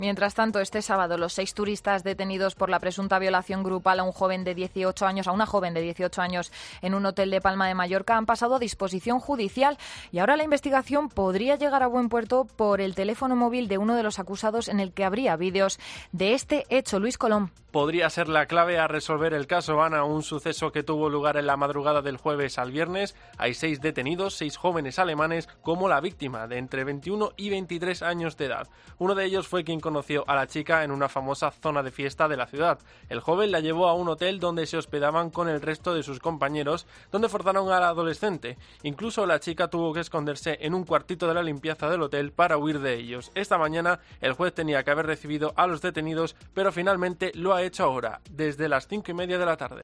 Mientras tanto, este sábado, los 6 turistas detenidos por la presunta violación grupal a una joven de 18 años en un hotel de Palma de Mallorca han pasado a disposición judicial y ahora la investigación podría llegar a buen puerto por el teléfono móvil de uno de los acusados en el que habría vídeos de este hecho. Luis Colom. Podría ser la clave a resolver el caso, Ana, un suceso que tuvo lugar en la madrugada del jueves al viernes. Hay 6 detenidos, 6 jóvenes alemanes, como la víctima, de entre 21 y 23 años de edad. Uno de ellos fue quien conoció a la chica en una famosa zona de fiesta de la ciudad. El joven la llevó a un hotel donde se hospedaban con el resto de sus compañeros, donde forzaron a la adolescente. Incluso la chica tuvo que esconderse en un cuartito de la limpieza del hotel para huir de ellos. Esta mañana el juez tenía que haber recibido a los detenidos, pero finalmente lo ha hecho ahora, desde las 5:30 de la tarde.